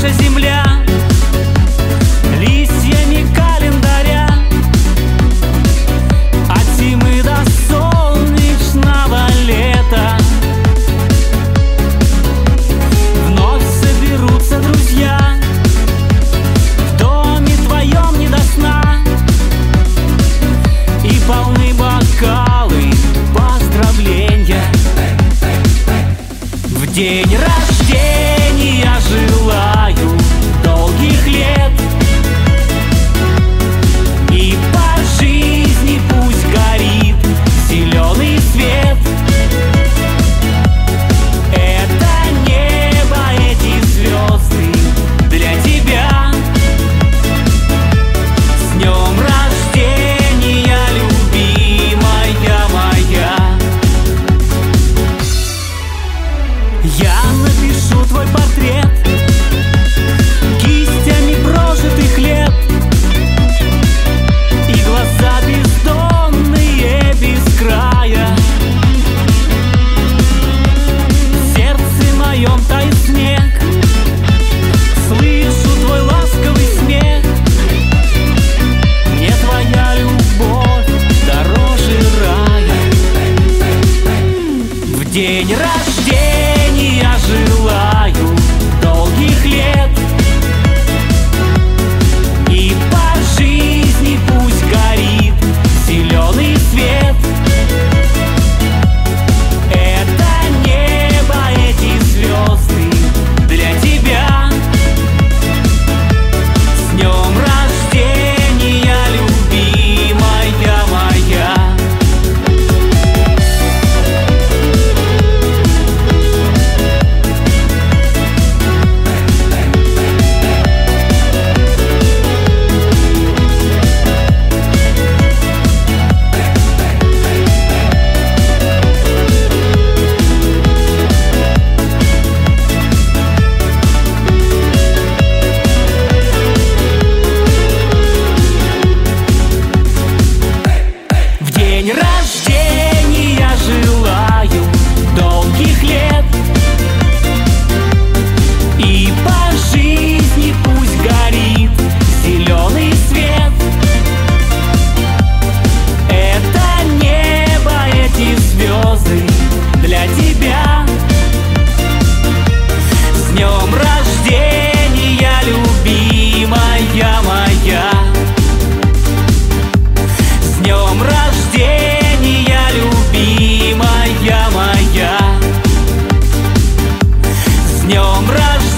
наша земля листьями календаря, от зимы до солнечного лета. Вновь соберутся друзья в доме твоем не до сна, и полны бокалы поздравления. В день рождения желаю долгих лет, и по жизни пусть горит зеленый свет. Это небо, эти звезды для тебя. С днем рождения, любимая моя! Я напишу твой портрет кистями прожитых лет, и глаза бездонные без края. В сердце моем тает снег, слышу твой ласковый смех. Мне твоя любовь дороже рая. В день рождения желаю долгих лет, и по жизни пусть горит зеленый свет. Это небо, эти звезды для тебя. С днем рождения, любимая моя! В день рождения желаю долгих лет, и по жизни пусть горит зеленый свет. Это небо, эти звезды для тебя. С днем рождения, любимая моя! С днем рождения, любимая моя! С днем рождения!